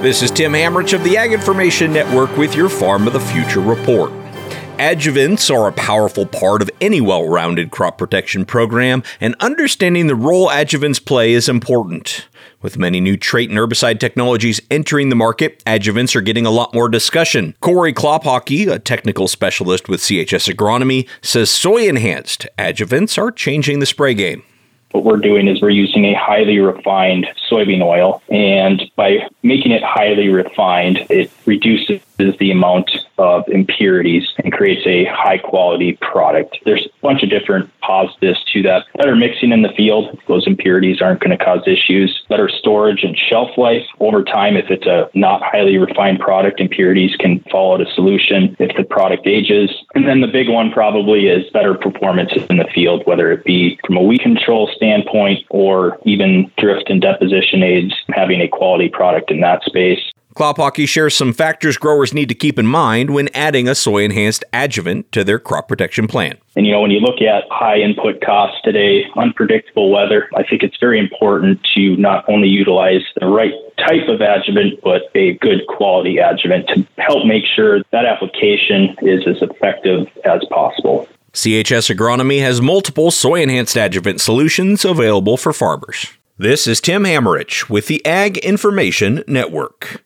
This is Tim Hammerich of the Ag Information Network with your Farm of the Future report. Adjuvants are a powerful part of any well-rounded crop protection program, and understanding the role adjuvants play is important. With many new trait and herbicide technologies entering the market, adjuvants are getting a lot more discussion. Corey Klophocky, a technical specialist with CHS Agronomy, says soy-enhanced adjuvants are changing the spray game. What we're doing is we're using a highly refined soybean oil, and by making it highly refined, it reduces the amount of impurities and creates a high-quality product. There's a bunch of different positives to that. Better mixing in the field, those impurities aren't going to cause issues. Better storage and shelf life. Over time, if it's a not highly refined product, impurities can fall out of solution if the product ages. And then the big one probably is better performance in the field, whether it be from a weed control standpoint or even drift and deposition aids, having a quality product in that space. Klophocky shares some factors growers need to keep in mind when adding a soy-enhanced adjuvant to their crop protection plan. And, when you look at high input costs today, unpredictable weather, I think it's very important to not only utilize the right type of adjuvant, but a good quality adjuvant to help make sure that application is as effective as possible. CHS Agronomy has multiple soy-enhanced adjuvant solutions available for farmers. This is Tim Hammerich with the Ag Information Network.